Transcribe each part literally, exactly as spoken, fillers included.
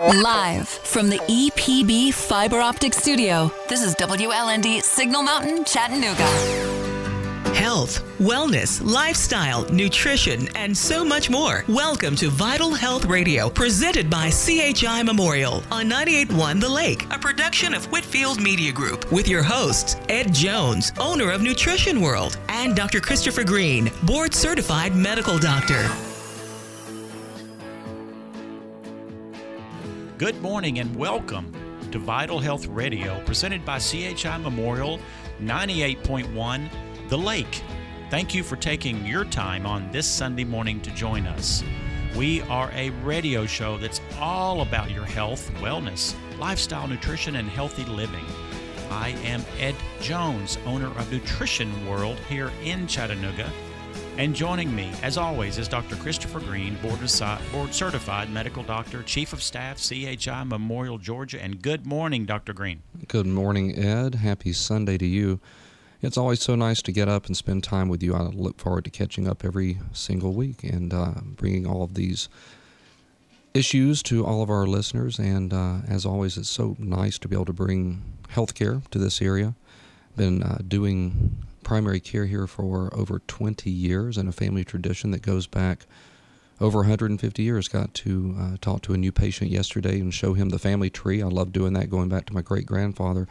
Live from the E P B Fiber Optic Studio, this is W L N D Signal Mountain, Chattanooga. Health, wellness, lifestyle, nutrition, and so much more. Welcome to Vital Health Radio, presented by C H I Memorial on ninety-eight point one The Lake, a production of Whitfield Media Group, with your hosts, Ed Jones, owner of Nutrition World, and Doctor Christopher Green, board-certified medical doctor. Good morning and welcome to Vital Health Radio, presented by C H I Memorial, ninety-eight point one The Lake. Thank you for taking your time on this Sunday morning to join us. We are a radio show that's all about your health, wellness, lifestyle, nutrition, and healthy living. I am Ed Jones, owner of Nutrition World here in Chattanooga. And joining me, as always, is Doctor Christopher Green, board-certified medical doctor, chief of staff, C H I Memorial, Georgia. And good morning, Doctor Green. Good morning, Ed. Happy Sunday to you. It's always so nice to get up and spend time with you. I look forward to catching up every single week and uh, bringing all of these issues to all of our listeners. And uh, as always, it's so nice to be able to bring healthcare to this area. Been uh, doing primary care here for over twenty years, and a family tradition that goes back over one hundred fifty years. Got to uh, talk to a new patient yesterday and show him the family tree. I love doing that, going back to my great-grandfather.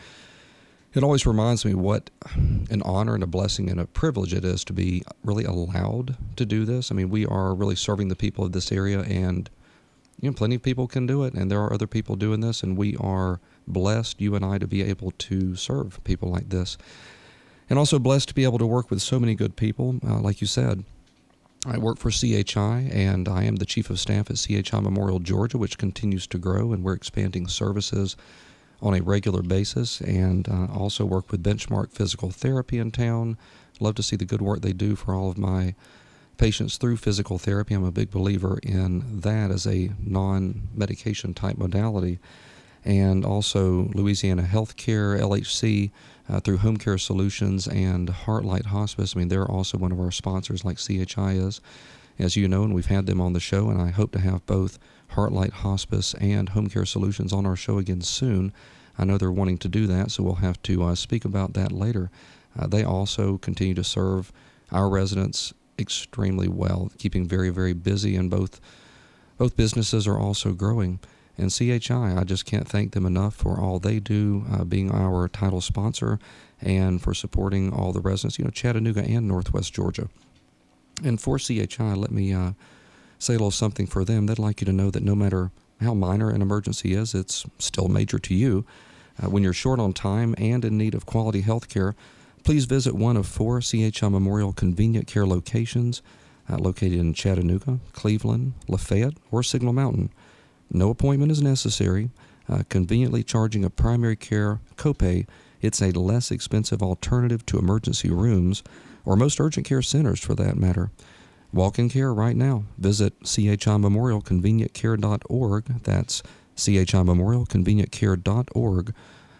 It always reminds me what an honor and a blessing and a privilege it is to be really allowed to do this. I mean, we are really serving the people of this area, and you know, plenty of people can do it, and there are other people doing this, and we are blessed, you and I, to be able to serve people like this. And also blessed to be able to work with so many good people. Uh, like you said, I work for C H I, and I am the chief of staff at C H I Memorial, Georgia, which continues to grow, and we're expanding services on a regular basis, and uh, also work with Benchmark Physical Therapy in town. Love to see the good work they do for all of my patients through physical therapy. I'm a big believer in that as a non-medication type modality. And also Louisiana Healthcare, L H C, uh, through Home Care Solutions and Heartlight Hospice. I mean, they're also one of our sponsors, like C H I is, as you know, and we've had them on the show, and I hope to have both Heartlight Hospice and Home Care Solutions on our show again soon. I know they're wanting to do that, so we'll have to uh, speak about that later. Uh, they also continue to serve our residents extremely well, keeping very, very busy, and both both businesses are also growing. And C H I, I just can't thank them enough for all they do, uh, being our title sponsor, and for supporting all the residents, you know, Chattanooga and Northwest Georgia. And for C H I, let me uh, say a little something for them. They'd like you to know that no matter how minor an emergency is, it's still major to you. Uh, when you're short on time and in need of quality health care, please visit one of four C H I Memorial Convenient Care locations uh, located in Chattanooga, Cleveland, Lafayette, or Signal Mountain. No appointment is necessary. Uh, conveniently charging a primary care copay, it's a less expensive alternative to emergency rooms, or most urgent care centers for that matter. Walk-in care right now. Visit C H I Memorial Convenient Care dot org. That's C H I Memorial Convenient Care dot org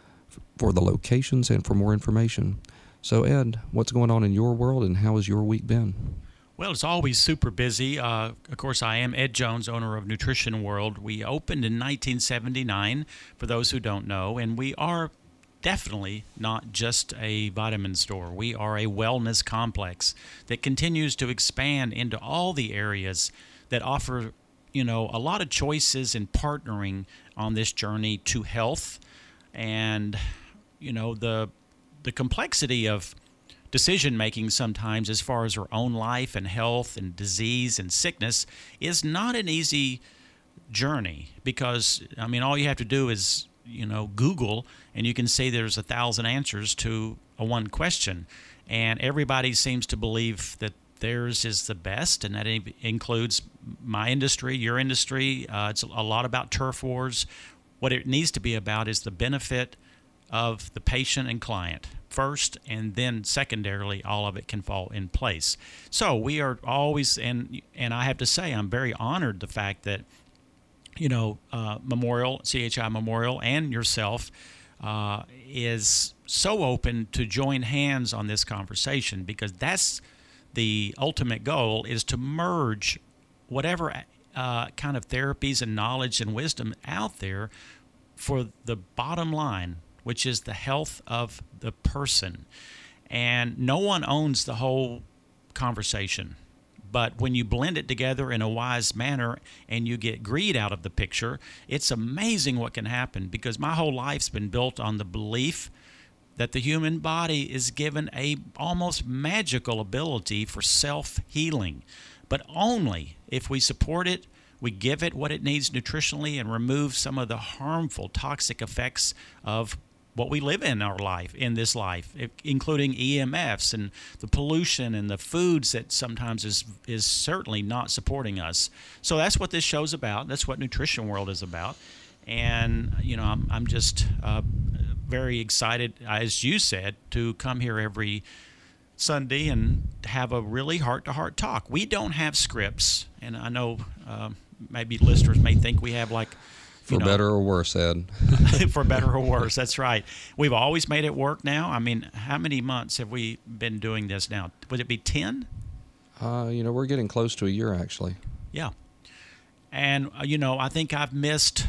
for the locations and for more information. So, Ed, what's going on in your world, and how has your week been? Well, it's always super busy. Uh, of course, I am Ed Jones, owner of Nutrition World. We opened in nineteen seventy-nine, for those who don't know, and we are definitely not just a vitamin store. We are a wellness complex that continues to expand into all the areas that offer, you know, a lot of choices in partnering on this journey to health. And, you know, the the complexity of decision-making sometimes as far as our own life and health and disease and sickness is not an easy journey, because, I mean, all you have to do is, you know, Google, and you can see there's a thousand answers to a one question. And everybody seems to believe that theirs is the best, and that includes my industry, your industry. Uh, it's a lot about turf wars. What it needs to be about is the benefit of the patient and client first, and then secondarily, all of it can fall in place. So we are always, and and I have to say, I'm very honored the fact that, you know, uh, Memorial, C H I Memorial, and yourself uh, is so open to join hands on this conversation, because that's the ultimate goal, is to merge whatever uh, kind of therapies and knowledge and wisdom out there for the bottom line, which is the health of the person. And no one owns the whole conversation. But when you blend it together in a wise manner and you get greed out of the picture, it's amazing what can happen, because my whole life's been built on the belief that the human body is given a almost magical ability for self-healing, but only if we support it, we give it what it needs nutritionally, and remove some of the harmful, toxic effects of what we live in our life, in this life, including E M Fs and the pollution and the foods that sometimes is is certainly not supporting us. So that's what this show's about. That's what Nutrition World is about. And, you know, I'm, I'm just uh, very excited, as you said, to come here every Sunday and have a really heart-to-heart talk. We don't have scripts, and I know uh, maybe listeners may think we have, like, For you know, better or worse, Ed. For better or worse, that's right. We've always made it work now. I mean, how many months have we been doing this now? Would it be ten? Uh, you know, we're getting close to a year, actually. Yeah. And, uh, you know, I think I've missed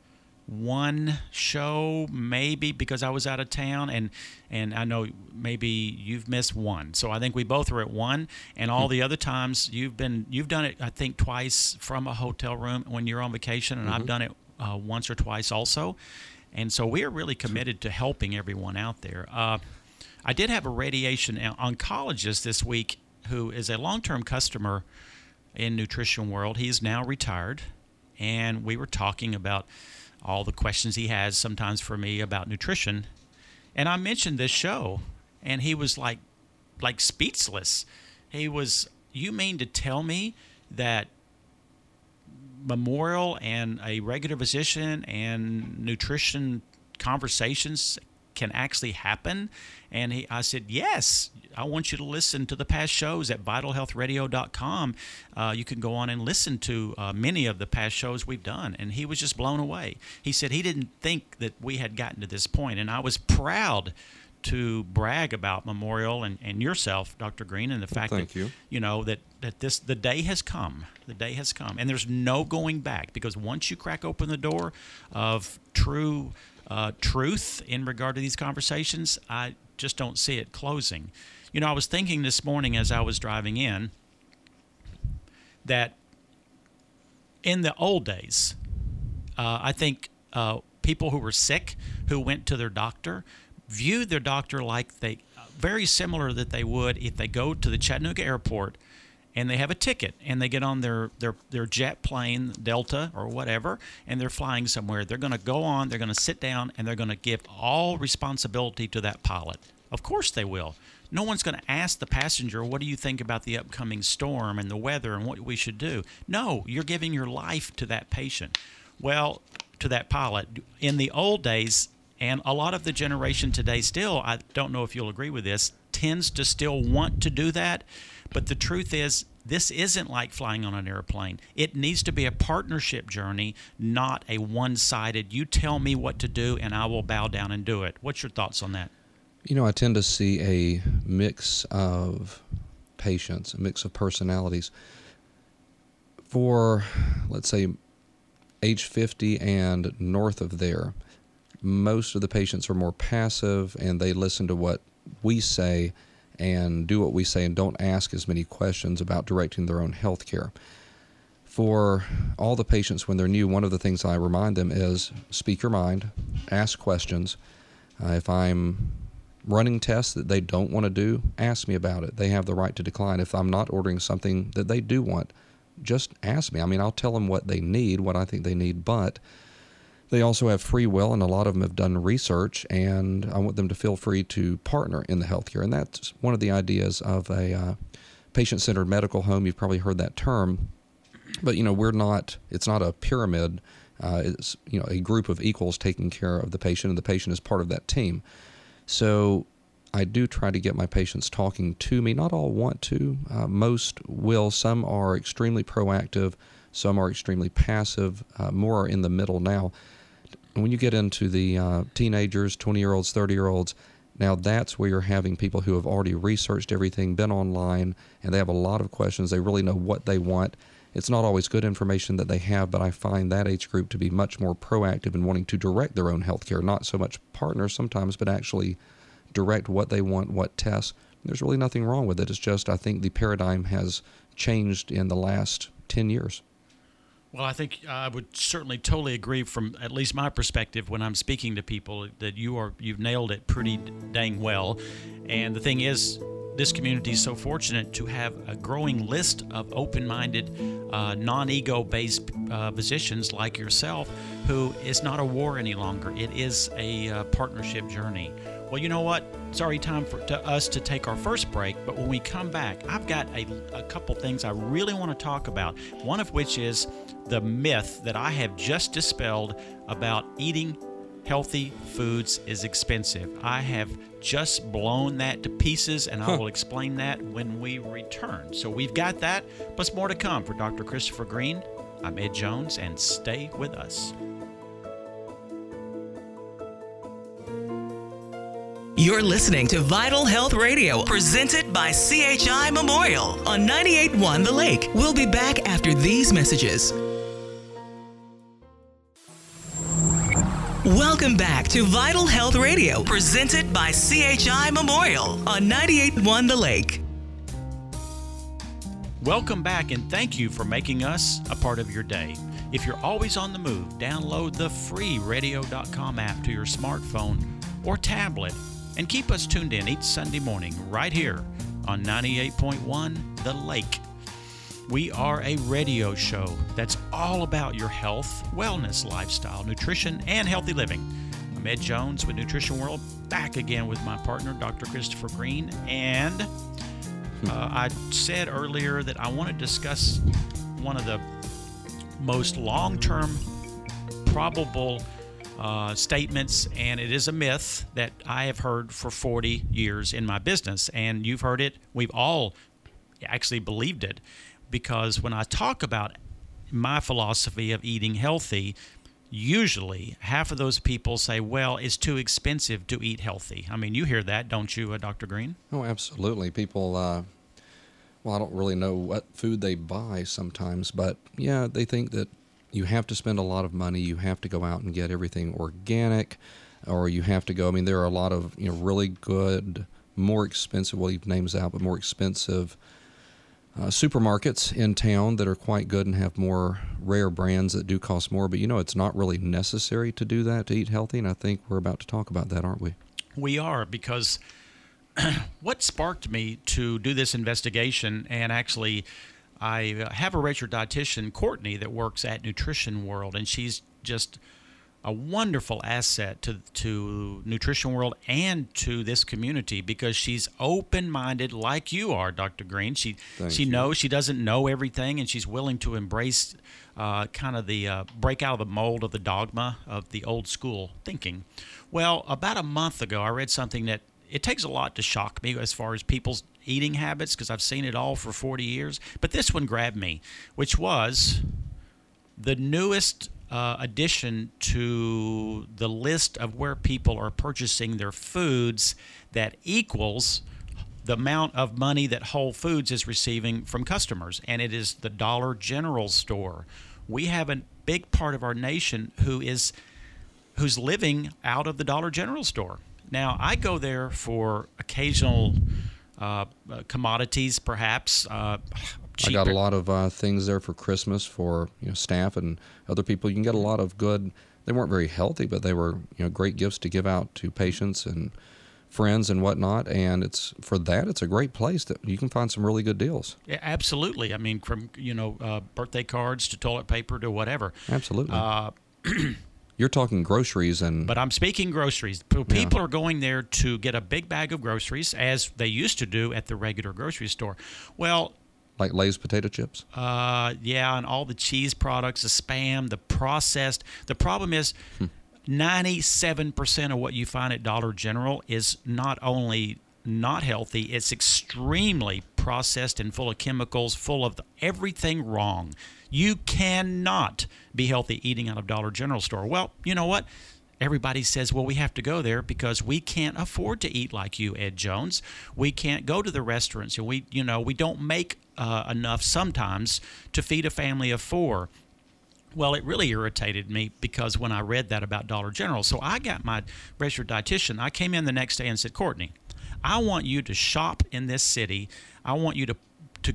one show maybe because I was out of town, and and I know maybe you've missed one. So I think we both were at one, and all mm-hmm. the other times you've been you've done it, I think, twice from a hotel room when you're on vacation, and mm-hmm. I've done it Uh, once or twice also. And so we are really committed to helping everyone out there. Uh, I did have a radiation oncologist this week who is a long-term customer in Nutrition World. He's now retired, and we were talking about all the questions he has sometimes for me about nutrition. And I mentioned this show, and he was like, like speechless. He was, you mean to tell me that Memorial and a regular physician and nutrition conversations can actually happen? And he, I said, yes, I want you to listen to the past shows at vital health radio dot com. Uh, you can go on and listen to uh, many of the past shows we've done. And he was just blown away. He said he didn't think that we had gotten to this point. And I was proud to brag about Memorial and, and yourself, Doctor Green, and the fact well, thank that you. you know that, that this the day has come. The day has come, and there's no going back, because once you crack open the door of true uh, truth in regard to these conversations, I just don't see it closing. You know, I was thinking this morning as I was driving in that in the old days, uh, I think uh, people who were sick, who went to their doctor, viewed their doctor like they, very similar that they would if they go to the Chattanooga airport and they have a ticket and they get on their, their, their jet plane, Delta or whatever, and they're flying somewhere. They're going to go on, they're going to sit down, and they're going to give all responsibility to that pilot. Of course they will. No one's going to ask the passenger, what do you think about the upcoming storm and the weather and what we should do? No, you're giving your life to that patient. Well, to that pilot. In the old days, and a lot of the generation today still, I don't know if you'll agree with this, tends to still want to do that. But the truth is, this isn't like flying on an airplane. It needs to be a partnership journey, not a one-sided, you tell me what to do and I will bow down and do it. What's your thoughts on that? You know, I tend to see a mix of patients, a mix of personalities. For, let's say, age fifty and north of there, most of the patients are more passive, and they listen to what we say and do what we say and don't ask as many questions about directing their own health care. For all the patients, when they're new, one of the things I remind them is speak your mind, ask questions. Uh, if I'm running tests that they don't want to do, ask me about it. They have the right to decline. If I'm not ordering something that they do want, just ask me. I mean, I'll tell them what they need, what I think they need, but they also have free will, and a lot of them have done research, and I want them to feel free to partner in the healthcare. And that's one of the ideas of a uh, patient-centered medical home. You've probably heard that term, but you know, we're not. It's not a pyramid. Uh, it's you know a group of equals taking care of the patient, and the patient is part of that team. So I do try to get my patients talking to me. Not all want to. Uh, most will. Some are extremely proactive. Some are extremely passive. Uh, more are in the middle now. When you get into the uh, teenagers, twenty-year-olds, thirty-year-olds, now that's where you're having people who have already researched everything, been online, and they have a lot of questions. They really know what they want, it's not always good information that they have, but I find that age group to be much more proactive in wanting to direct their own health care, not so much partner sometimes, but actually direct what they want, what tests. There's really nothing wrong with it. It's just I think the paradigm has changed in the last ten years. Well, I think I would certainly totally agree from at least my perspective when I'm speaking to people that you are, you've nailed it pretty dang well. And the thing is, this community is so fortunate to have a growing list of open-minded, uh, non-ego-based uh, physicians like yourself, who is not a war any longer. It is a uh, partnership journey. Well, you know what? It's already time for to us to take our first break, but when we come back, I've got a, a couple things I really want to talk about, one of which is the myth that I have just dispelled about eating healthy foods is expensive. I have just blown that to pieces, and I will explain that when we return. So we've got that, plus more to come. For Doctor Christopher Green, I'm Ed Jones, and stay with us. You're listening to Vital Health Radio, presented by C H I Memorial on ninety-eight point one The Lake. We'll be back after these messages. Welcome back to Vital Health Radio, presented by C H I Memorial on ninety-eight point one The Lake. Welcome back, and thank you for making us a part of your day. If you're always on the move, download the free radio dot com app to your smartphone or tablet, and keep us tuned in each Sunday morning right here on ninety-eight point one The Lake. We are a radio show that's all about your health, wellness, lifestyle, nutrition, and healthy living. I'm Ed Jones with Nutrition World, back again with my partner, Doctor Christopher Green. And uh, I said earlier that I want to discuss one of the most long-term probable uh, statements, and it is a myth that I have heard for forty years in my business. And you've heard it. We've all actually believed it. Because when I talk about my philosophy of eating healthy, usually half of those people say, well, it's too expensive to eat healthy. I mean, you hear that, don't you, uh, Doctor Green? Oh, absolutely. People, uh, well, I don't really know what food they buy sometimes, but yeah, they think that you have to spend a lot of money, you have to go out and get everything organic, or you have to go, I mean, there are a lot of, you know, really good, more expensive, we'll leave names out, but more expensive Uh, supermarkets in town that are quite good and have more rare brands that do cost more, but you know it's not really necessary to do that to eat healthy, and I think we're about to talk about that, aren't we? We are, because what sparked me to do this investigation, and actually I have a registered dietitian, Courtney, that works at Nutrition World, and she's just a wonderful asset to to Nutrition World and to this community, because she's open-minded like you are, Doctor Green. She Thank she you. knows she doesn't know everything, and she's willing to embrace uh, kind of the uh, break out of the mold of the dogma of the old school thinking. Well, about a month ago, I read something that it takes a lot to shock me as far as people's eating habits, because I've seen it all for forty years. But this one grabbed me, which was the newest Uh, addition to the list of where people are purchasing their foods that equals the amount of money that Whole Foods is receiving from customers, and it is the Dollar General store. We have a big part of our nation who is who's living out of the Dollar General store. Now, I go there for occasional uh, commodities, perhaps. Uh, I got a lot of uh, things there for Christmas for you know staff and other people. You can get a lot of good. They weren't very healthy, but they were you know great gifts to give out to patients and friends and whatnot. And it's for that, it's a great place that you can find some really good deals. Yeah, absolutely. I mean, from you know uh, birthday cards to toilet paper to whatever. Absolutely. Uh, You're talking groceries and. But I'm speaking groceries. People yeah. are going there to get a big bag of groceries, as they used to do at the regular grocery store. Well. Like Lay's potato chips? Uh, yeah, and all the cheese products, the Spam, the processed. The problem is hmm. ninety-seven percent of what you find at Dollar General is not only not healthy, it's extremely processed and full of chemicals, full of everything wrong. You cannot be healthy eating out of Dollar General store. Well, you know what? everybody says, well, we have to go there because we can't afford to eat like you, Ed Jones. We can't go to the restaurants, and we, you know, we don't make uh, enough sometimes to feed a family of four. Well, it really irritated me because when I read that about Dollar General, so I got my registered dietitian. I came in the next day and said, Courtney, I want you to shop in this city. I want you to to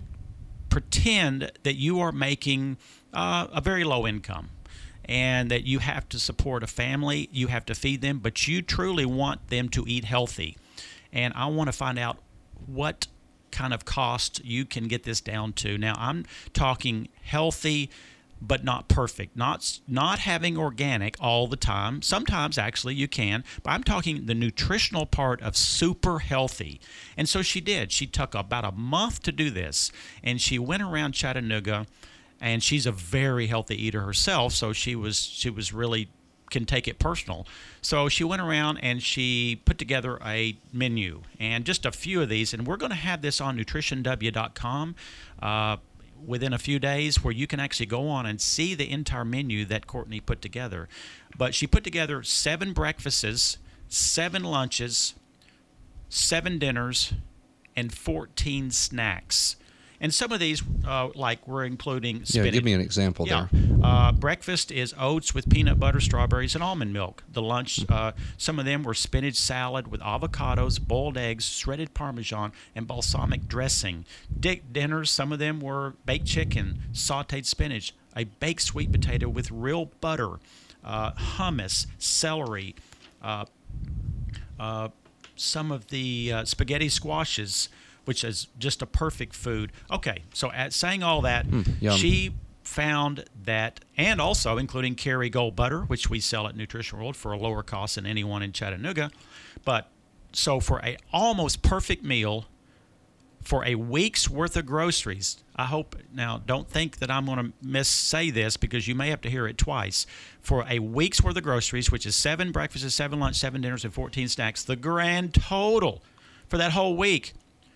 pretend that you are making uh, a very low income and that you have to support a family, you have to feed them, but you truly want them to eat healthy. And I want to find out what kind of cost you can get this down to. Now, I'm talking healthy, but not perfect, not not having organic all the time. Sometimes, actually, you can, but I'm talking the nutritional part of super healthy. And so she did. She took about a month to do this, and she went around Chattanooga, and she's a very healthy eater herself, so she was she was really can take it personal. So she went around and she put together a menu, and just a few of these, and we're going to have this on nutrition w dot com. Uh, within a few days, where you can actually go on and see the entire menu that Courtney put together. But she put together seven breakfasts, seven lunches, seven dinners, and fourteen snacks. And some of these, uh, like we're including spinach. Yeah, give me an example yeah. there. Uh, breakfast is oats with peanut butter, strawberries, and almond milk. The lunch, uh, some of them were spinach salad with avocados, boiled eggs, shredded Parmesan, and balsamic dressing. Di- dinners, some of them were baked chicken, sautéed spinach, a baked sweet potato with real butter, uh, hummus, celery, uh, uh, some of the uh, spaghetti squashes, which is just a perfect food. Okay, so at saying all that, mm, she found that, and also including Kerrygold butter, which we sell at Nutrition World for a lower cost than anyone in Chattanooga. But so for a almost perfect meal, for a week's worth of groceries, I hope, now don't think that I'm going to miss-say this because you may have to hear it twice. For a week's worth of groceries, which is seven breakfasts, seven lunch, seven dinners, and fourteen snacks, the grand total for that whole week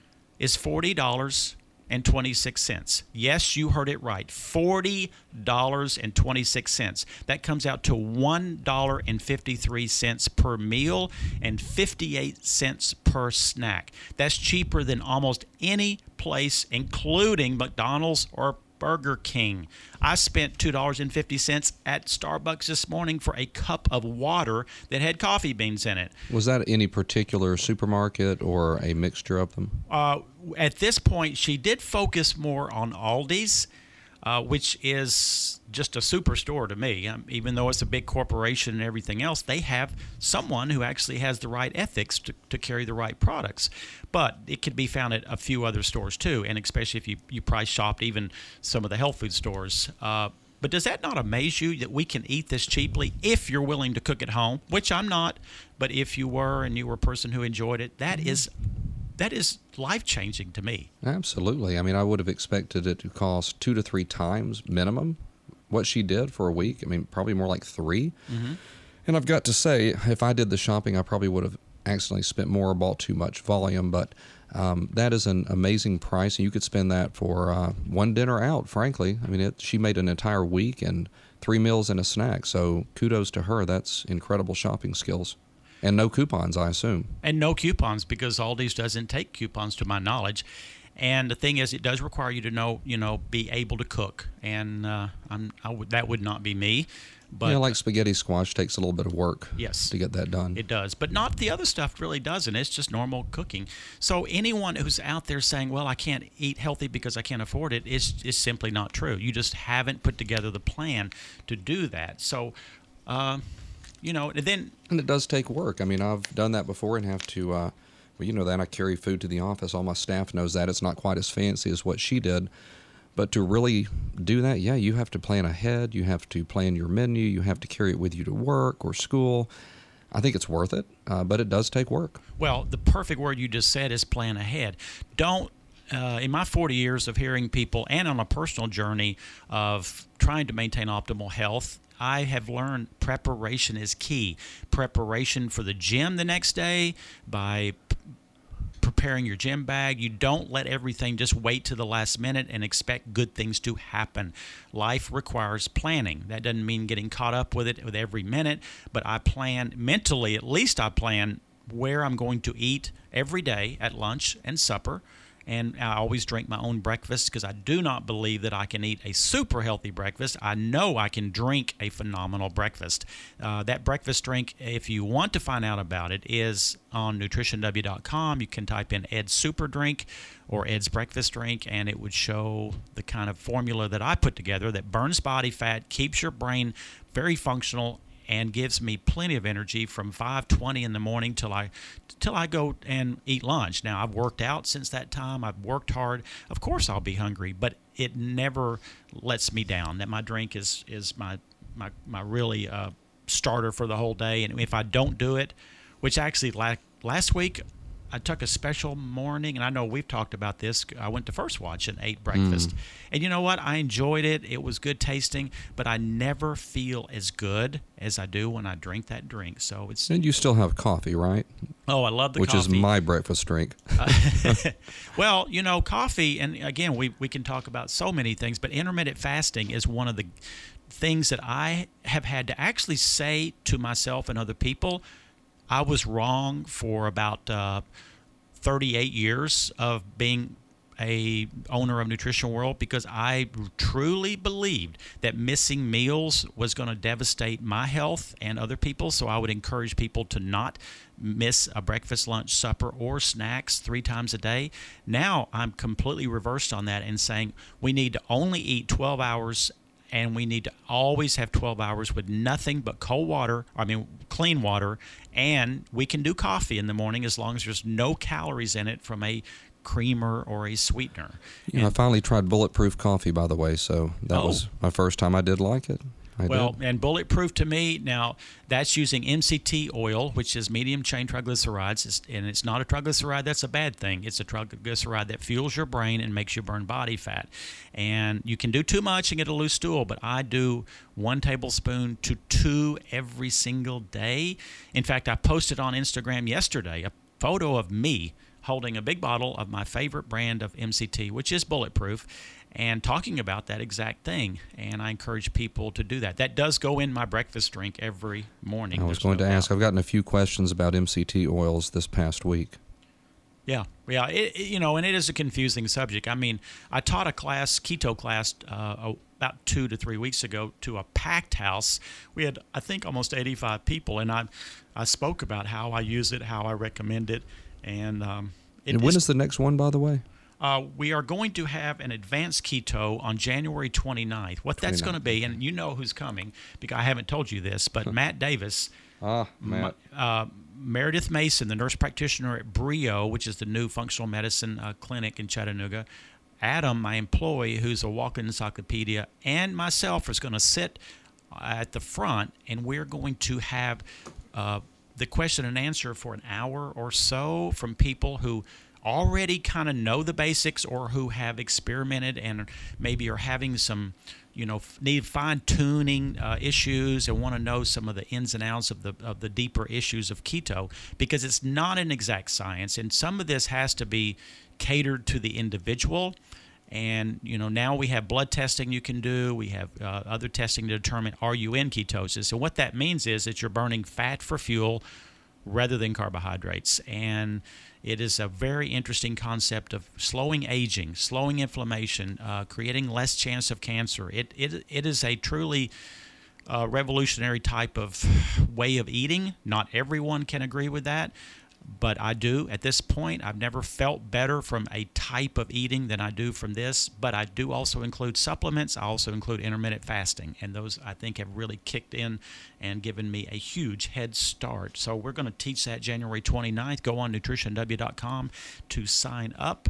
is forty dollars and twenty-six cents. Yes, you heard it right. forty dollars and twenty-six cents. That comes out to one dollar and fifty-three cents per meal and fifty-eight cents per snack. That's cheaper than almost any place, including McDonald's or Burger King. I spent two dollars and fifty cents at Starbucks this morning for a cup of water that had coffee beans in it. Was that any particular supermarket or a mixture of them? Uh, at this point, she did focus more on Aldi's, uh, which is just a superstore to me. Um, even though it's a big corporation and everything else, they have someone who actually has the right ethics to, to carry the right products. But it could be found at a few other stores too, and especially if you, you price shopped even some of the health food stores. Uh, but does that not amaze you that we can eat this cheaply if you're willing to cook at home, which I'm not, but if you were and you were a person who enjoyed it, that is that is life-changing to me. Absolutely. I mean, I would have expected it to cost two to three times minimum what she did for a week. I mean, probably more like three. Mm-hmm. And I've got to say, if I did the shopping, I probably would have accidentally spent more or bought too much volume. But um, that is an amazing price, and you could spend that for uh, one dinner out, frankly. I mean, it, she made an entire week and three meals and a snack. So kudos to her. That's incredible shopping skills. And no coupons, I assume. And no coupons, because Aldi's doesn't take coupons to my knowledge. And the thing is, it does require you to know, you know, be able to cook. And uh, I'm, I would, that would not be me. But yeah, like spaghetti squash takes a little bit of work yes, to get that done. It does. But not the other stuff really doesn't. It's just normal cooking. So anyone who's out there saying, well, I can't eat healthy because I can't afford it, is, is simply not true. You just haven't put together the plan to do that. So, uh, you know, and then... And it does take work. I mean, I've done that before and have to... Uh, Well, you know that I carry food to the office. All my staff knows that. It's not quite as fancy as what she did. But to really do that, yeah, you have to plan ahead. You have to plan your menu. You have to carry it with you to work or school. I think it's worth it, uh, but it does take work. Well, the perfect word you just said is plan ahead. Don't, uh, in my forty years of hearing people and on a personal journey of trying to maintain optimal health, I have learned preparation is key. Preparation for the gym the next day by p- preparing your gym bag. You don't let everything just wait to the last minute and expect good things to happen. Life requires planning. That doesn't mean getting caught up with it with every minute, but I plan mentally, at least I plan where I'm going to eat every day at lunch and supper. And I always drink my own breakfast because I do not believe that I can eat a super healthy breakfast. I know I can drink a phenomenal breakfast. Uh, that breakfast drink, if you want to find out about it, is on nutrition w dot com. You can type in Ed's Super Drink or Ed's Breakfast Drink, and it would show the kind of formula that I put together that burns body fat, keeps your brain very functional, and gives me plenty of energy from five twenty in the morning till I till I go and eat lunch. Now, I've worked out since that time. I've worked hard. Of course, I'll be hungry, but it never lets me down. That my drink is is my my my really uh, starter for the whole day. And if I don't do it, which actually la- last week I took a special morning, and I know we've talked about this. I went to First Watch and ate breakfast. Mm. And you know what? I enjoyed it. It was good tasting, but I never feel as good as I do when I drink that drink. So it's. And you still have coffee, right? Oh, I love the Which coffee. Which is my breakfast drink. uh, well, you know, coffee, and again, we, we can talk about so many things, but intermittent fasting is one of the things that I have had to actually say to myself and other people. I was wrong for about uh, thirty-eight years of being a owner of Nutrition World because I truly believed that missing meals was going to devastate my health and other people. So I would encourage people to not miss a breakfast, lunch, supper, or snacks three times a day. Now I'm completely reversed on that and saying we need to only eat twelve hours. And we need to always have twelve hours with nothing but cold water, I mean, clean water, and we can do coffee in the morning as long as there's no calories in it from a creamer or a sweetener. You know, I finally tried Bulletproof coffee, by the way, so that oh. was my first time I did like it. I well, did. And Bulletproof to me, now that's using M C T oil, which is medium chain triglycerides, it's, and it's not a triglyceride that's a bad thing. It's a triglyceride that fuels your brain and makes you burn body fat. And you can do too much and get a loose stool, but I do one tablespoon to two every single day. In fact, I posted on Instagram yesterday a photo of me holding a big bottle of my favorite brand of M C T, which is Bulletproof, and talking about that exact thing. And I encourage people to do that. That does go in my breakfast drink every morning. I was going to ask, I've gotten a few questions about M C T oils this past week. Yeah, yeah, it, it, you know, and it is a confusing subject. I mean, I taught a class, keto class, uh, about two to three weeks ago to a packed house. We had, I think, almost eighty-five people, and I, I spoke about how I use it, how I recommend it, and um, it, and when is the next one, by the way? Uh, we are going to have an advanced keto on January twenty-ninth. What that's going to be, and you know who's coming, because I haven't told you this, but Matt Davis, ah, Matt. Uh, Meredith Mason, the nurse practitioner at Brio, which is the new functional medicine uh, clinic in Chattanooga, Adam, my employee, who's a walk-in encyclopedia, and myself is going to sit at the front, and we're going to have uh, the question and answer for an hour or so from people who already kind of know the basics or who have experimented and maybe are having some, you know, need fine-tuning uh, issues and want to know some of the ins and outs of the of the deeper issues of keto, because it's not an exact science, and some of this has to be catered to the individual. And, you know, now we have blood testing you can do. We have uh, other testing to determine are you in ketosis. And what that means is that you're burning fat for fuel rather than carbohydrates. And it is a very interesting concept of slowing aging, slowing inflammation, uh, creating less chance of cancer. It it it is a truly uh, revolutionary type of way of eating. Not everyone can agree with that, but I do. At this point, I've never felt better from a type of eating than I do from this. But I do also include supplements. I also include intermittent fasting, and those I think have really kicked in and given me a huge head start. So we're going to teach that January twenty-ninth. Go on nutrition w dot com to sign up.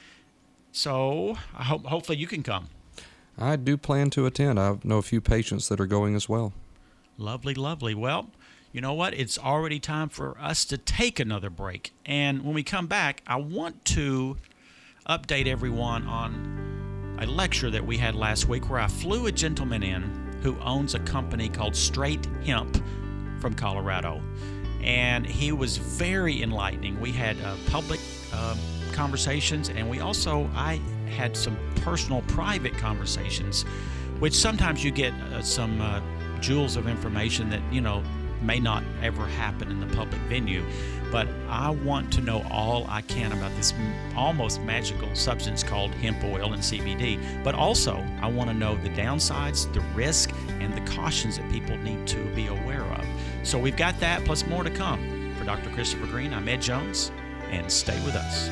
So I hope hopefully you can come. I do plan to attend. I know a few patients that are going as well. Lovely, lovely. Well, you know what? It's already time for us to take another break. And when we come back, I want to update everyone on a lecture that we had last week where I flew a gentleman in who owns a company called Straight Hemp from Colorado. And he was very enlightening. We had uh, public um, conversations, and we also, I had some personal, private conversations, which sometimes you get uh, some uh, jewels of information that, you know, may not ever happen in the public venue. But I want to know all I can about this m- almost magical substance called hemp oil and C B D. But also, I want to know the downsides, the risk, and the cautions that people need to be aware of. So we've got that, plus more to come. For Doctor Christopher Green, I'm Ed Jones, and stay with us.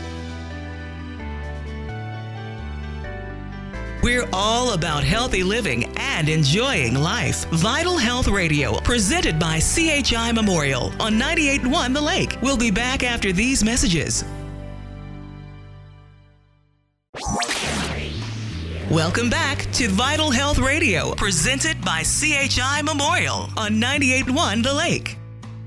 We're all about healthy living and enjoying life. Vital Health Radio, presented by C H I Memorial on ninety-eight point one The Lake. We'll be back after these messages. Welcome back to Vital Health Radio, presented by C H I Memorial on ninety-eight point one The Lake.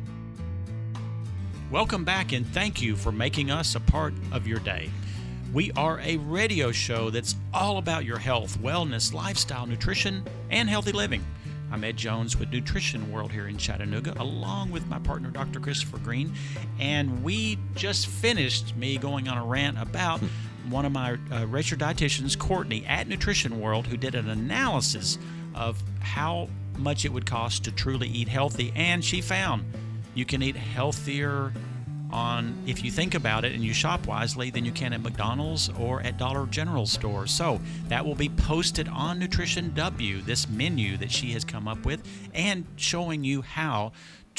Welcome back, and thank you for making us a part of your day. We are a radio show that's all about your health, wellness, lifestyle, nutrition, and healthy living. I'm Ed Jones with Nutrition World here in Chattanooga, along with my partner, Doctor Christopher Green. And we just finished me going on a rant about one of my uh, registered dietitians, Courtney, at Nutrition World, who did an analysis of how much it would cost to truly eat healthy. And she found you can eat healthier on, if you think about it and you shop wisely, than you can at McDonald's or at Dollar General stores. So that will be posted on Nutrition W, this menu that she has come up with, and showing you how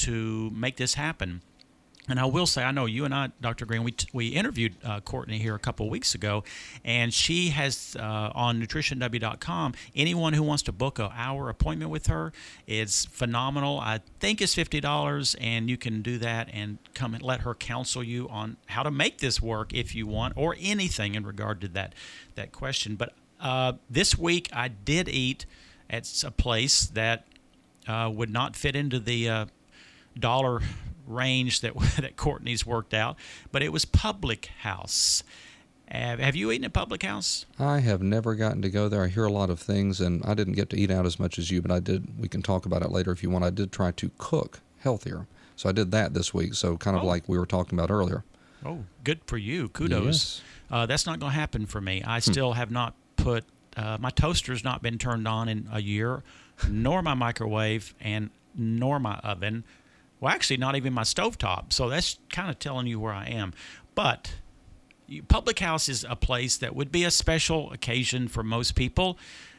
to make this happen. And I will say, I know you and I, Doctor Green, we t- we interviewed uh, Courtney here a couple of weeks ago, and she has uh, on nutrition w dot com, anyone who wants to book an hour appointment with her, it's phenomenal. I think it's fifty dollars, and you can do that and come and let her counsel you on how to make this work if you want, or anything in regard to that, that question. But uh, this week I did eat at a place that uh, would not fit into the uh, dollar range that that Courtney's worked out, but it was Public House. Uh, have you eaten at Public House? I have never gotten to go there. I hear a lot of things, and I didn't get to eat out as much as you, but I did. We can talk about it later if you want. I did try to cook healthier, so I did that this week, so kind of Oh. like we were talking about earlier. Oh, good for you. Kudos. Yes. Uh, that's not going to happen for me. I still have not put, uh, my toaster's not been turned on in a year, nor my microwave, and nor my oven. Well, actually, not even my stovetop. So that's kind of telling you where I am. But you, Public House is a place that would be a special occasion for most people.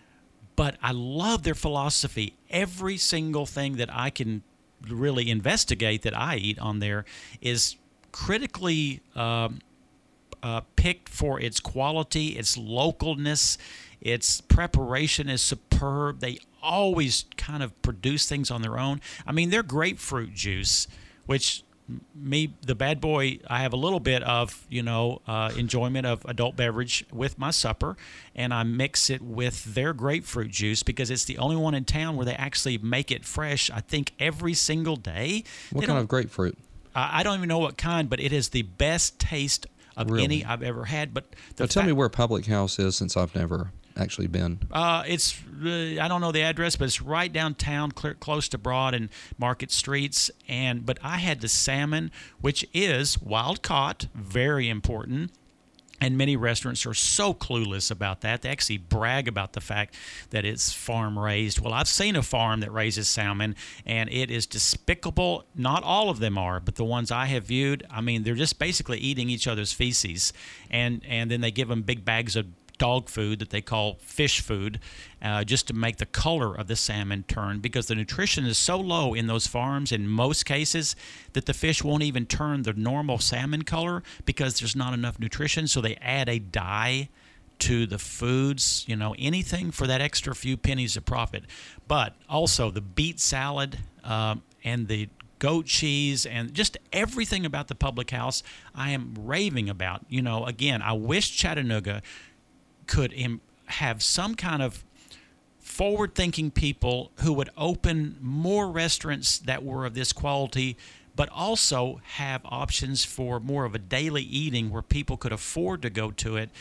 But I love their philosophy. Every single thing that I can really investigate that I eat on there is critically um, uh, picked for its quality, its localness, its preparation is superb. They always kind of produce things on their own. I mean, their grapefruit juice, which me, the bad boy, I have a little bit of, you know, uh, enjoyment of adult beverage with my supper, and I mix it with their grapefruit juice because it's the only one in town where they actually make it fresh, I think, every single day. What They kind don't- of grapefruit? I I don't even know what kind, but it is the best taste of Really? any I've ever had. But the Well, tell fa- me where Public House is, since I've never actually been. Uh, it's uh, I don't know the address, but it's right downtown, clear, close to Broad and Market Streets. And but I had the salmon, which is wild caught, very important. And many restaurants are so clueless about that. They actually brag about the fact that it's farm raised. Well, I've seen a farm that raises salmon, and it is despicable. Not all of them are, but the ones I have viewed, I mean, they're just basically eating each other's feces. And, and then they give them big bags of dog food that they call fish food, uh, just to make the color of the salmon turn, because the nutrition is so low in those farms in most cases that the fish won't even turn the normal salmon color because there's not enough nutrition. So they add a dye to the foods, you know, anything for that extra few pennies of profit. But also the beet salad um, and the goat cheese and just everything about the Public House I am raving about. You know, again, I wish Chattanooga could Im- have some kind of forward-thinking people who would open more restaurants that were of this quality, but also have options for more of a daily eating where people could afford to go to it.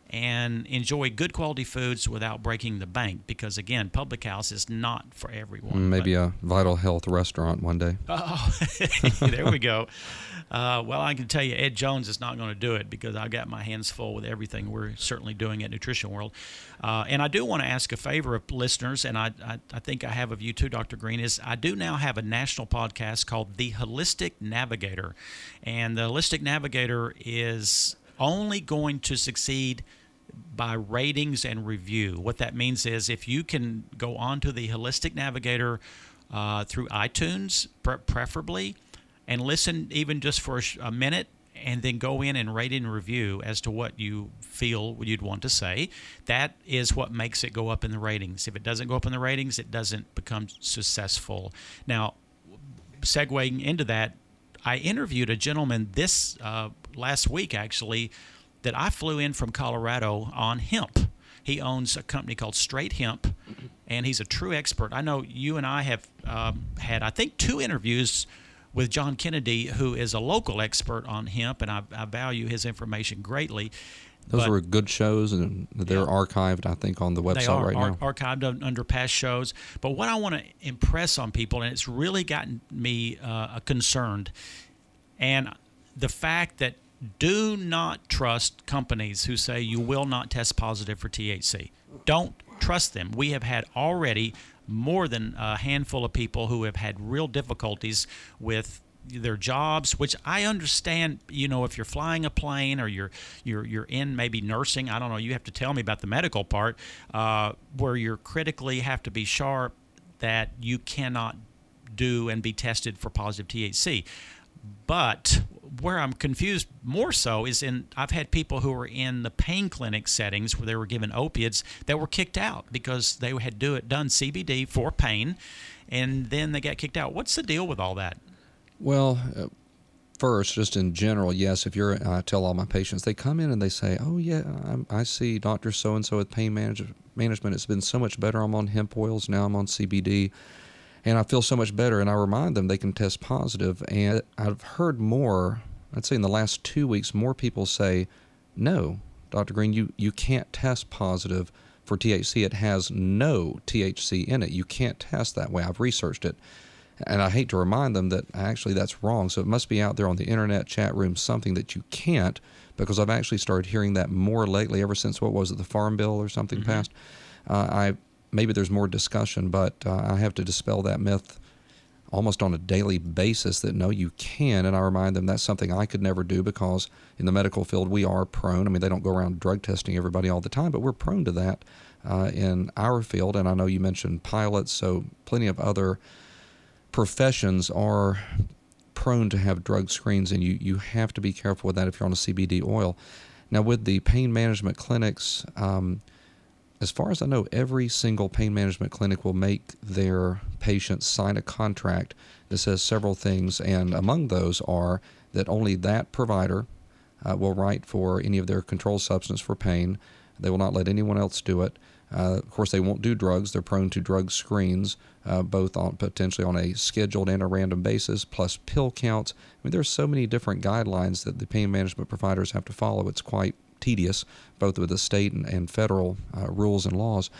and enjoy good quality foods without breaking the bank. Because again, Public House is not for everyone. Maybe but, a Vital Health restaurant one day. Oh, there we go. Uh, well, I can tell you, Ed Jones is not going to do it because I got my hands full with everything we're certainly doing at Nutrition World. Uh, and I do want to ask a favor of listeners, and I, I, I think I have of you too, Doctor Green, is I do now have a national podcast called The Holistic Navigator. And The Holistic Navigator is only going to succeed by ratings and review. What that means is if you can go on to The Holistic Navigator uh, through iTunes, pre- preferably, and listen even just for a minute, and then go in and rate and review as to what you feel you'd want to say. That is what makes it go up in the ratings. If it doesn't go up in the ratings, it doesn't become successful. Now, segueing into that, I interviewed a gentleman this uh, last week, actually, that I flew in from Colorado on hemp. He owns a company called Straight Hemp, and he's a true expert. I know you and I have um, had, I think, two interviews with John Kennedy, who is a local expert on hemp, and I, I value his information greatly. Those but, were good shows, and they're yeah, archived, I think, on the website they are right ar- now. archived under past shows. But what I want to impress on people, and it's really gotten me uh, concerned, and the fact that do not trust companies who say you will not test positive for T H C. Don't trust them. We have had already more than a handful of people who have had real difficulties with their jobs, which I understand. You know, if you're flying a plane or you're you're you're in maybe nursing, I don't know, you have to tell me about the medical part, uh, where you're critically have to be sharp that you cannot do and be tested for positive T H C. But where I'm confused more so is in I've had people who were in the pain clinic settings where they were given opiates that were kicked out because they had do it done C B D for pain, and then they got kicked out. What's the deal with all that? Well, uh, first, just in general, yes, if you're, I tell all my patients, they come in and they say, oh, yeah, I'm, I see Doctor So-and-so with pain manage- management. It's been so much better. I'm on hemp oils. Now I'm on C B D. And I feel so much better, and I remind them they can test positive. And I've heard more, I'd say in the last two weeks, more people say, no, Doctor Green, you, you can't test positive for T H C. It has no T H C in it. You can't test that way. I've researched it. And I hate to remind them that actually that's wrong. So it must be out there on the internet, chat room, something that you can't, because I've actually started hearing that more lately ever since, what was it, the Farm Bill or something mm-hmm. passed. Uh, I Maybe there's more discussion, but uh, I have to dispel that myth almost on a daily basis that no, you can. And I remind them that's something I could never do because in the medical field we are prone. I mean, they don't go around drug testing everybody all the time, but we're prone to that uh, in our field. And I know you mentioned pilots, so plenty of other professions are prone to have drug screens, and you, you have to be careful with that if you're on a C B D oil. Now, with the pain management clinics, um, as far as I know, every single pain management clinic will make their patients sign a contract that says several things, and among those are that only that provider uh, will write for any of their controlled substance for pain. They will not let anyone else do it. Uh, of course, they won't do drugs. They're prone to drug screens, uh, both on potentially on a scheduled and a random basis, plus pill counts. I mean, there's so many different guidelines that the pain management providers have to follow. It's quite tedious, both with the state and, and federal uh, rules and laws.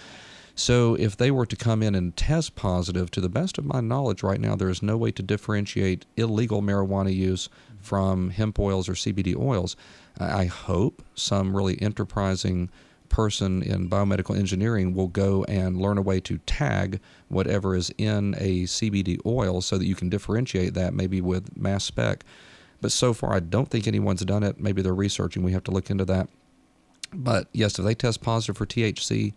So if they were to come in and test positive, to the best of my knowledge right now, there is no way to differentiate illegal marijuana use from hemp oils or C B D oils. I hope some really enterprising person in biomedical engineering will go and learn a way to tag whatever is in a C B D oil so that you can differentiate that maybe with mass spec. But so far, I don't think anyone's done it. Maybe they're researching. We have to look into that. But yes, if they test positive for T H C,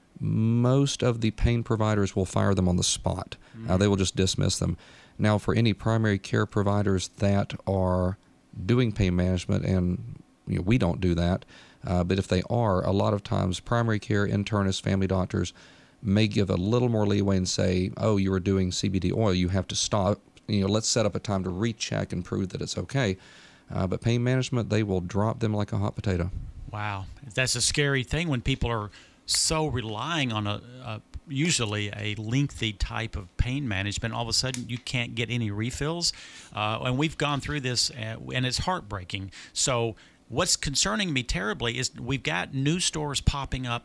most of the pain providers will fire them on the spot. Mm-hmm. Uh, they will just dismiss them. Now, for any primary care providers that are doing pain management, and you know, we don't do that, uh, but if they are, a lot of times primary care internists, family doctors may give a little more leeway and say, oh, you were doing C B D oil, you have to stop. You know, let's set up a time to recheck and prove that it's okay. Uh, but pain management, they will drop them like a hot potato. Wow. That's a scary thing when people are so relying on a, a usually a lengthy type of pain management. All of a sudden, you can't get any refills. Uh, and we've gone through this, uh, and it's heartbreaking. So what's concerning me terribly is we've got new stores popping up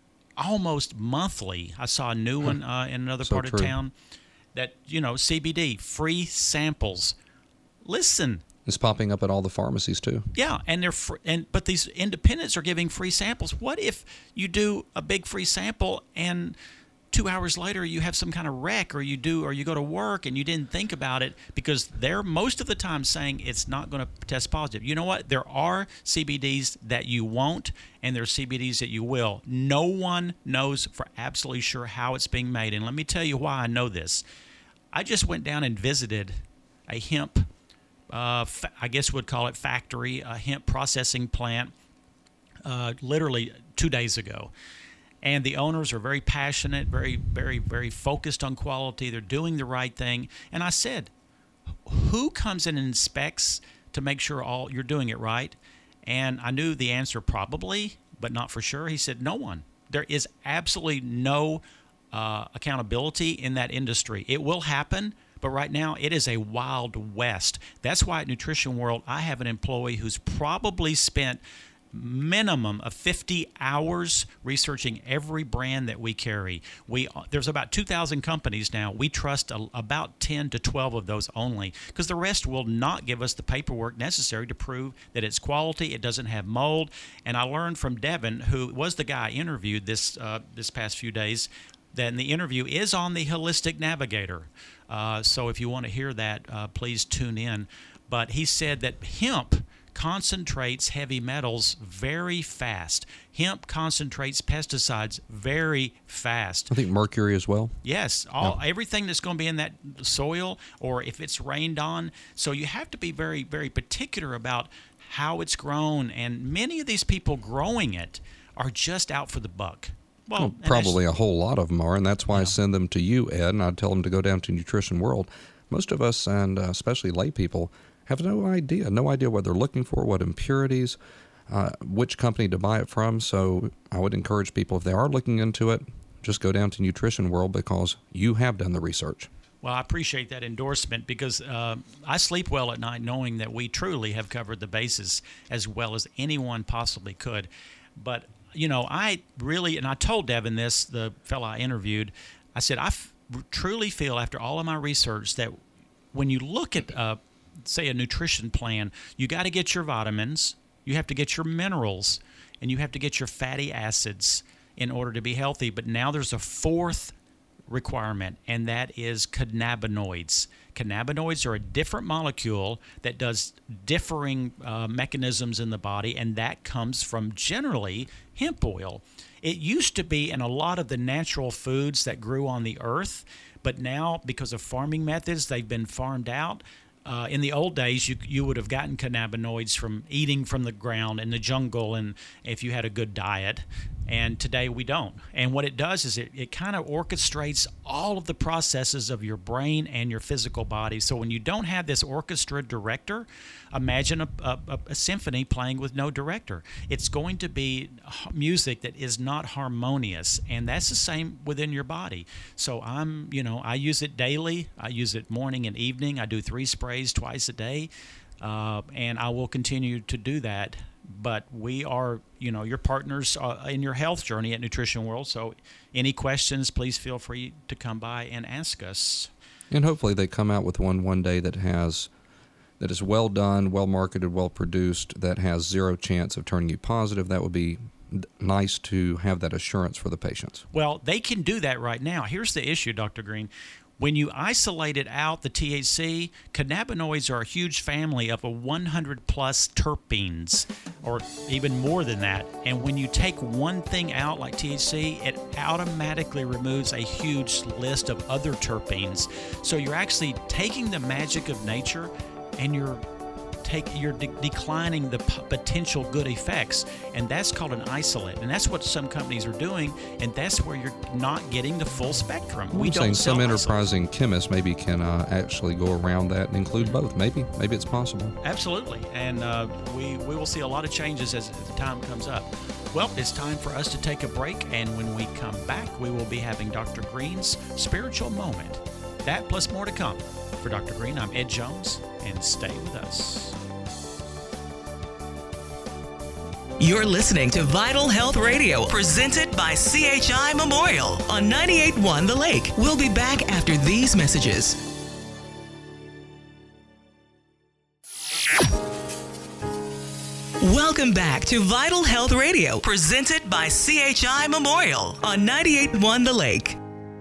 almost monthly. I saw a new one uh, in another So part true. of town that, you know, C B D, free samples. Listen, It's popping up at all the pharmacies too. yeah, and they're fr- and but these independents are giving free samples. What if you do a big free sample and two hours later you have some kind of wreck, or you do, or you go to work and you didn't think about it, because they're most of the time saying it's not going to test positive. You know what? There are C B Ds that you won't, and there are C B Ds that you will. No one knows for absolutely sure how it's being made, and let me tell you why I know this. I just went down and visited a hemp, uh, fa- I guess we'd call it factory, a hemp processing plant, uh, literally two days ago. And the owners are very passionate, very, very, very focused on quality. They're doing the right thing. And I said, who comes in and inspects to make sure all you're doing it right? And I knew the answer probably, but not for sure. He said, no one. There is absolutely no uh, accountability in that industry. It will happen, but right now it is a wild west. That's why at Nutrition World, I have an employee who's probably spent minimum of fifty hours researching every brand that we carry. We there's about two thousand companies now. We trust a, about ten to twelve of those only, because the rest will not give us the paperwork necessary to prove that it's quality, it doesn't have mold. And I learned from Devin, who was the guy I interviewed this uh, this past few days, that the interview is on the Holistic Navigator. Uh, so if you want to hear that, uh, please tune in. But he said that hemp concentrates heavy metals very fast. Hemp concentrates pesticides very fast. I think mercury as well. Yes, all everything that's going to be in that soil, or if it's rained on. So you have to be very, very particular about how it's grown. And many of these people growing it are just out for the buck. Well, Well, and that's- probably a whole lot of them are, and that's why I send them to you, Ed, and I tell them to go down to Nutrition World. Most of us, and uh, especially lay people, have no idea, no idea what they're looking for, what impurities, uh, which company to buy it from. So I would encourage people, if they are looking into it, just go down to Nutrition World, because you have done the research. Well, I appreciate that endorsement, because uh, I sleep well at night knowing that we truly have covered the bases as well as anyone possibly could. But, you know, I really, and I told Devin this, the fellow I interviewed, I said, I f- truly feel after all of my research that when you look at uh, say a nutrition plan, you got to get your vitamins, you have to get your minerals, and you have to get your fatty acids in order to be healthy. But now there's a fourth requirement, and that is cannabinoids. Cannabinoids are a different molecule that does differing uh, mechanisms in the body, and that comes from generally hemp oil. It used to be in a lot of the natural foods that grew on the earth, but now because of farming methods, they've been farmed out. Uh, in the old days, you you would have gotten cannabinoids from eating from the ground in the jungle, and if you had a good diet. And today we don't. And what it does is it, it kind of orchestrates all of the processes of your brain and your physical body. So when you don't have this orchestra director, imagine a, a, a symphony playing with no director. It's going to be music that is not harmonious, and that's the same within your body. So I'm, you know, I use it daily. I use it morning and evening. I do three sprays twice a day, uh, and I will continue to do that. But we are, you know, your partners uh, in your health journey at Nutrition World. So any questions, please feel free to come by and ask us. And hopefully they come out with one one day that has that is well done, well marketed, well produced, that has zero chance of turning you positive. That would be nice to have that assurance for the patients. Well, they can do that right now. Here's the issue, Doctor Green. When you isolated out the T H C, cannabinoids are a huge family of a one hundred plus terpenes, or even more than that. And when you take one thing out, like T H C, it automatically removes a huge list of other terpenes. So you're actually taking the magic of nature, and you're take you're de- declining the p- potential good effects, and that's called an isolate. And that's what some companies are doing, and that's where you're not getting the full spectrum. I'm We saying don't some sell enterprising chemists maybe can uh, actually go around that and include both. Maybe, maybe it's possible. Absolutely, and uh, we we will see a lot of changes as the time comes up. Well, it's time for us to take a break, and when we come back, we will be having Doctor Green's Spiritual Moment. That plus more to come. For Doctor Green, I'm Ed Jones, and stay with us. You're listening to Vital Health Radio, presented by C H I Memorial on ninety-eight point one The Lake. We'll be back after these messages. Welcome back to Vital Health Radio, presented by C H I Memorial on ninety-eight point one The Lake.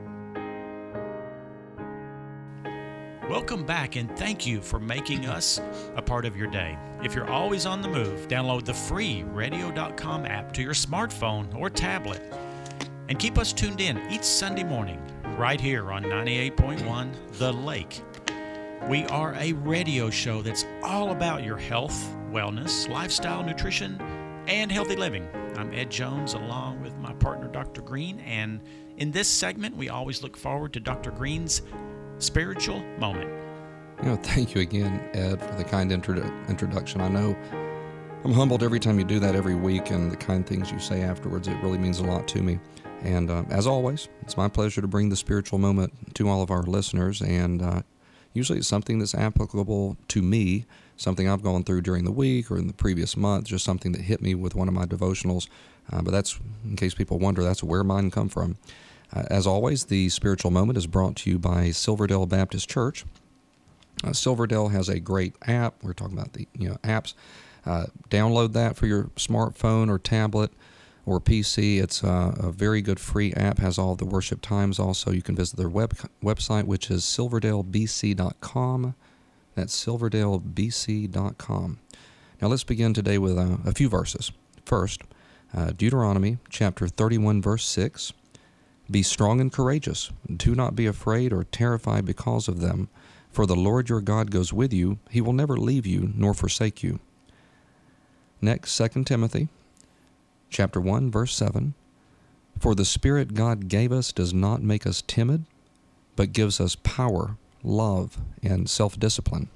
Welcome back, and thank you for making us a part of your day. If you're always on the move, download the free radio dot com app to your smartphone or tablet. And keep us tuned in each Sunday morning, right here on ninety-eight point one The Lake. We are a radio show that's all about your health, wellness, lifestyle, nutrition, and healthy living. I'm Ed Jones, along with my partner, Doctor Green, and in this segment, we always look forward to Doctor Green's spiritual moment. You know, thank you again, Ed, for the kind intro- introduction. I know I'm humbled every time you do that every week, and the kind things you say afterwards. It really means a lot to me. And uh, as always, it's my pleasure to bring the spiritual moment to all of our listeners, and uh, usually it's something that's applicable to me, something I've gone through during the week or in the previous month, just something that hit me with one of my devotionals. Uh, but that's, in case people wonder, that's where mine come from. Uh, as always, the spiritual moment is brought to you by Silverdale Baptist Church. Uh, Silverdale has a great app. We're talking about the you know apps. Uh, download that for your smartphone or tablet or P C. It's uh, a very good free app. Has all the worship times. Also, you can visit their web website, which is silverdale b c dot com. That's silverdale b c dot com. Now let's begin today with uh, a few verses. First, uh, Deuteronomy chapter thirty-one, verse six. Be strong and courageous. Do not be afraid or terrified because of them. For the Lord your God goes with you. He will never leave you nor forsake you. Next, Second Timothy chapter one, verse seven. For the Spirit God gave us does not make us timid, but gives us power, love, and self-discipline.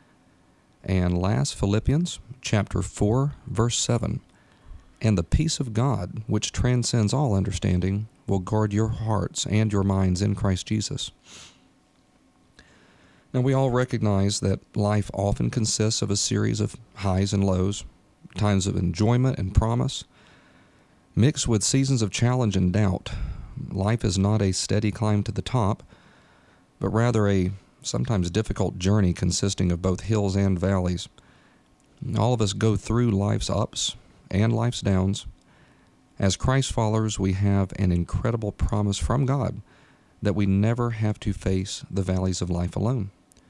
And last, Philippians chapter four, verse seven. And the peace of God, which transcends all understanding, will guard your hearts and your minds in Christ Jesus. Now, we all recognize that life often consists of a series of highs and lows, times of enjoyment and promise, mixed with seasons of challenge and doubt. Life is not a steady climb to the top, but rather a sometimes difficult journey consisting of both hills and valleys. All of us go through life's ups and life's downs. As Christ followers, we have an incredible promise from God that we never have to face the valleys of life alone.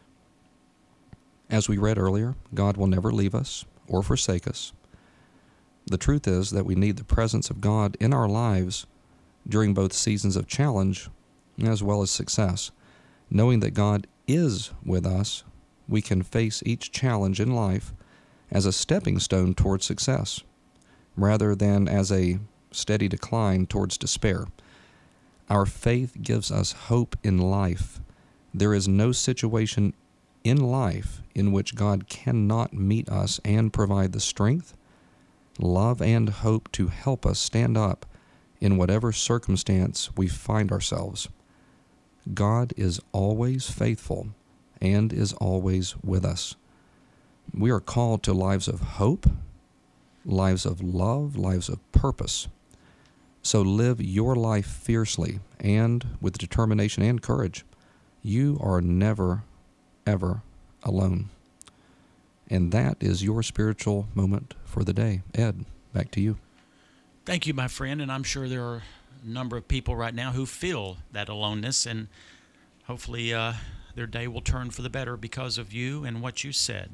As we read earlier, God will never leave us or forsake us. The truth is that we need the presence of God in our lives during both seasons of challenge as well as success. Knowing that God is with us, we can face each challenge in life as a stepping stone towards success, rather than as a steady decline towards despair. Our faith gives us hope in life. There is no situation in life in which God cannot meet us and provide the strength, love, and hope to help us stand up in whatever circumstance we find ourselves. God is always faithful and is always with us. We are called to lives of hope, lives of love, lives of purpose. So live your life fiercely and with determination and courage. You are never, ever alone. And that is your spiritual moment for the day. Ed, back to you. Thank you, my friend, and I'm sure there are a number of people right now who feel that aloneness, and hopefully uh, their day will turn for the better because of you and what you said.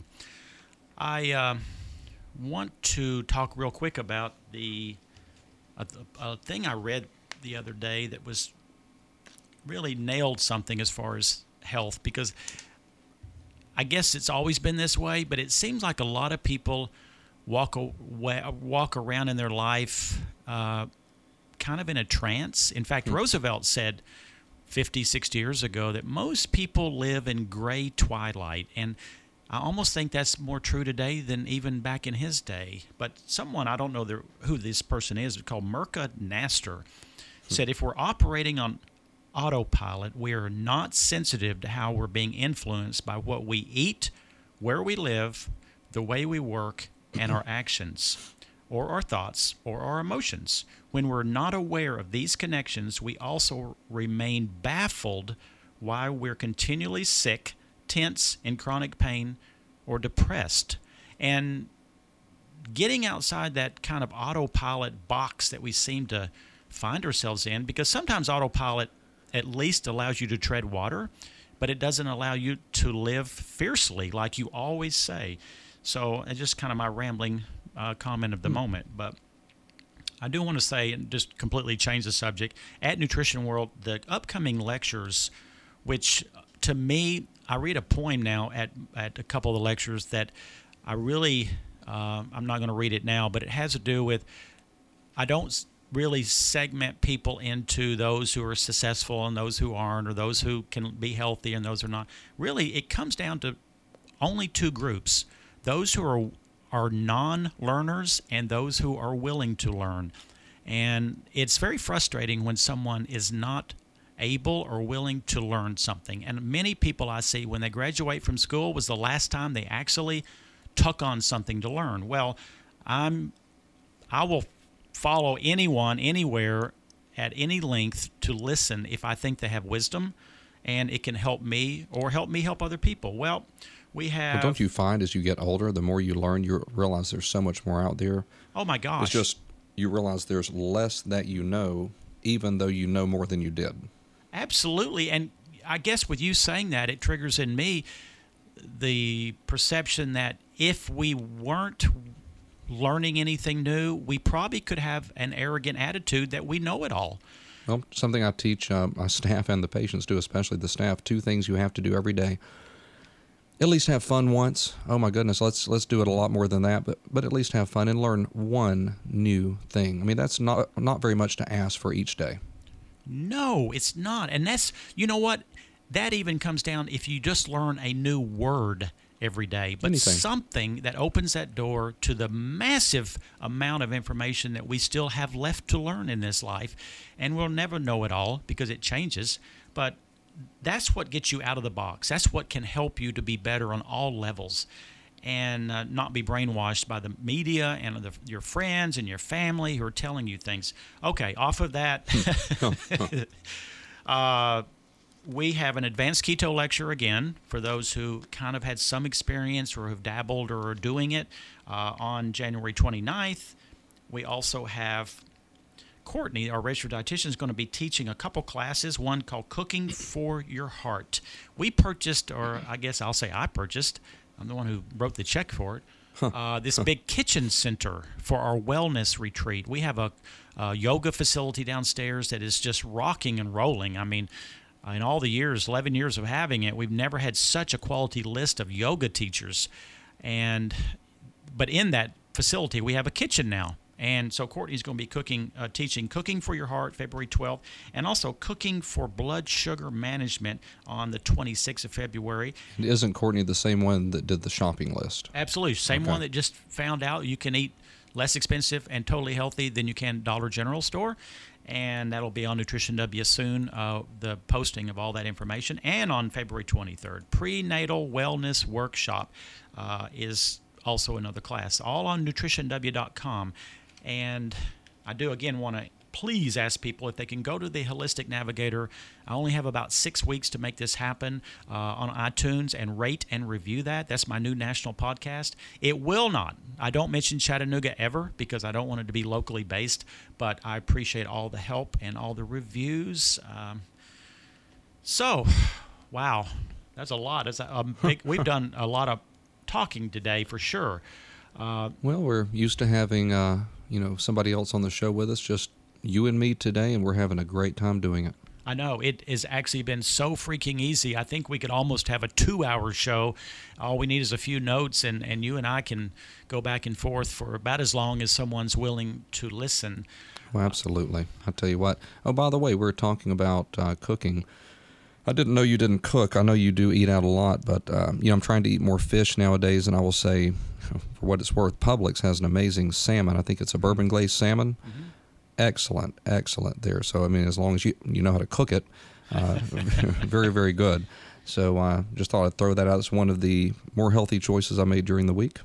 I uh, want to talk real quick about the a, a thing I read the other day that was really nailed something as far as health, because I guess it's always been this way, but it seems like a lot of people walk away, walk around in their life uh, kind of in a trance. In fact, mm-hmm. Roosevelt said fifty, sixty years ago that most people live in gray twilight, and I almost think that's more true today than even back in his day. But someone, I don't know the, who this person is, called Mirka Nasser, said if we're operating on autopilot, we are not sensitive to how we're being influenced by what we eat, where we live, the way we work, and our actions. or our thoughts, or our emotions. When we're not aware of these connections, we also remain baffled why we're continually sick, tense, in chronic pain, or depressed. And getting outside that kind of autopilot box that we seem to find ourselves in, because sometimes autopilot at least allows you to tread water, but it doesn't allow you to live fiercely like you always say. So it's just kind of my rambling uh, comment of the mm. moment. But I do want to say, and just completely change the subject, at Nutrition World, the upcoming lectures, which to me, I read a poem now at, at a couple of the lectures that I really, uh, I'm not going to read it now, but it has to do with, I don't really segment people into those who are successful and those who aren't, or those who can be healthy and those who are not. Really, it comes down to only two groups: those who are are non-learners and those who are willing to learn. And it's very frustrating when someone is not able or willing to learn something. And many people I see, when they graduate from school, was the last time they actually took on something to learn. Well, I'm I will follow anyone, anywhere, at any length to listen if I think they have wisdom and it can help me or help me help other people. Well, we have... But don't you find as you get older, the more you learn, you realize there's so much more out there? Oh, my gosh. It's just, you realize there's less that you know, even though you know more than you did. Absolutely. And I guess with you saying that, it triggers in me the perception that if we weren't learning anything new, we probably could have an arrogant attitude that we know it all. Well, something I teach uh, my staff and the patients do, especially the staff, two things you have to do every day. At least have fun once. Oh my goodness, let's let's do it a lot more than that, but but at least have fun and learn one new thing. I mean, that's not not very much to ask for each day. No, it's not. And that's, you know what? That even comes down if you just learn a new word every day, but Anything. something that opens that door to the massive amount of information that we still have left to learn in this life. And we'll never know it all because it changes, but that's what gets you out of the box. That's what can help you to be better on all levels and uh, not be brainwashed by the media and the, your friends and your family who are telling you things. Okay, off of that, uh, we have an advanced keto lecture again for those who kind of had some experience or have dabbled or are doing it uh, on January twenty-ninth. We also have Courtney, our registered dietitian, is going to be teaching a couple classes, one called Cooking for Your Heart. We purchased, or I guess I'll say I purchased, I'm the one who wrote the check for it, uh, this big kitchen center for our wellness retreat. We have a, a yoga facility downstairs that is just rocking and rolling. I mean, in all the years, eleven years of having it, we've never had such a quality list of yoga teachers. And but in that facility, we have a kitchen now. And so Courtney's going to be cooking, uh, teaching Cooking for Your Heart, February twelfth, and also Cooking for Blood Sugar Management on the twenty-sixth of February. Isn't Courtney the same one that did the shopping list? Absolutely. Same Okay. one that just found out you can eat less expensive and totally healthy than you can Dollar General store. And that'll be on Nutrition W soon, uh, the posting of all that information. And on February twenty-third, Prenatal Wellness Workshop uh, is also another class, all on nutrition w dot com. And I do, again, want to please ask people if they can go to the Holistic Navigator. I only have about six weeks to make this happen uh, on iTunes and rate and review that. That's my new national podcast. It will not. I don't mention Chattanooga ever because I don't want it to be locally based, but I appreciate all the help and all the reviews. Um, so, wow, that's a lot. It's a, a big, we've done a lot of talking today for sure. Uh, Well, we're used to having uh, you know somebody else on the show with us, just you and me today, and we're having a great time doing it. I know. It has actually been so freaking easy. I think we could almost have a two-hour show. All we need is a few notes, and, and you and I can go back and forth for about as long as someone's willing to listen. Well, absolutely. I'll tell you what. Oh, by the way, we were talking about uh, cooking. I didn't know you didn't cook. I know you do eat out a lot, but uh, you know I'm trying to eat more fish nowadays, and I will say, for what it's worth, Publix has an amazing salmon. I think it's a bourbon glazed salmon. Mm-hmm. Excellent, excellent there. So I mean, as long as you you know how to cook it, uh, very very good. So I uh, just thought I'd throw that out as one of the more healthy choices I made during the week.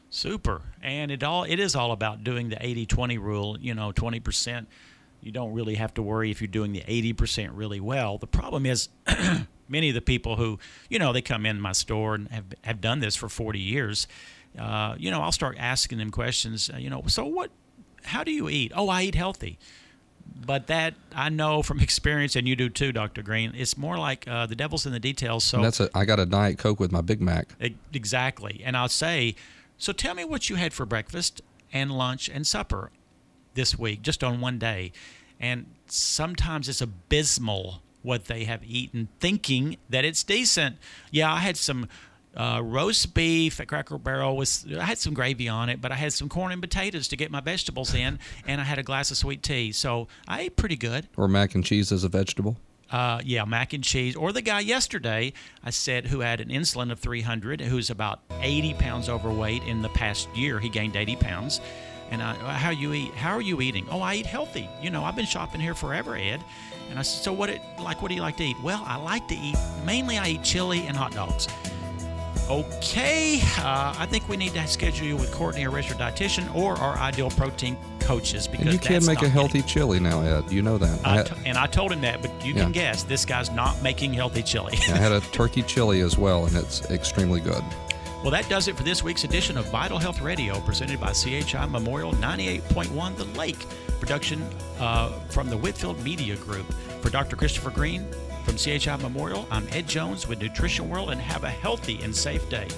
Super. And it all it is all about doing the eighty twenty rule, you know, twenty percent. You don't really have to worry if you're doing the eighty percent really well. The problem is many of the people who, you know, they come in my store and have, have done this for forty years, uh, you know, I'll start asking them questions, uh, you know, so what, how do you eat? Oh, I eat healthy. But that, I know from experience, and you do too, Doctor Green, it's more like uh, the devil's in the details. So and that's a, I got a Diet Coke with my Big Mac. Exactly. And I'll say, so tell me what you had for breakfast and lunch and supper this week, just on one day. And sometimes it's abysmal what they have eaten, thinking that it's decent. Yeah, I had some uh, roast beef at Cracker Barrel. With, I had some gravy on it, but I had some corn and potatoes to get my vegetables in, and I had a glass of sweet tea. So I ate pretty good. Or mac and cheese as a vegetable? Uh, yeah, mac and cheese. Or the guy yesterday, I said, who had an insulin of three hundred, who's about eighty pounds overweight. In the past year, he gained eighty pounds. And I, how you eat? How are you eating? Oh, I eat healthy. You know, I've been shopping here forever, Ed. And I said, so what? It, like, what do you like to eat? Well, I like to eat. Mainly, I eat chili and hot dogs. Okay, uh, I think we need to schedule you with Courtney, a registered dietitian, or our Ideal Protein coaches, because and you can make a healthy getting... chili now, Ed. You know that. I I t- and I told him that, but you yeah. can guess this guy's not making healthy chili. I had a turkey chili as well, and it's extremely good. Well, that does it for this week's edition of Vital Health Radio, presented by C H I Memorial ninety-eight point one The Lake, production uh, from the Whitfield Media Group. For Doctor Christopher Green from C H I Memorial, I'm Ed Jones with Nutrition World, and have a healthy and safe day.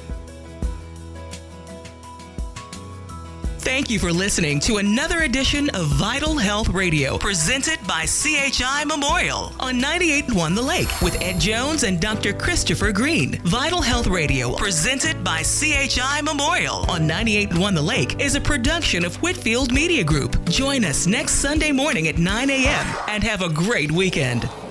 Thank you for listening to another edition of Vital Health Radio, presented by C H I Memorial on ninety-eight point one The Lake with Ed Jones and Doctor Christopher Green. Vital Health Radio, presented by C H I Memorial on ninety-eight point one The Lake, is a production of Whitfield Media Group. Join us next Sunday morning at nine a.m. and have a great weekend.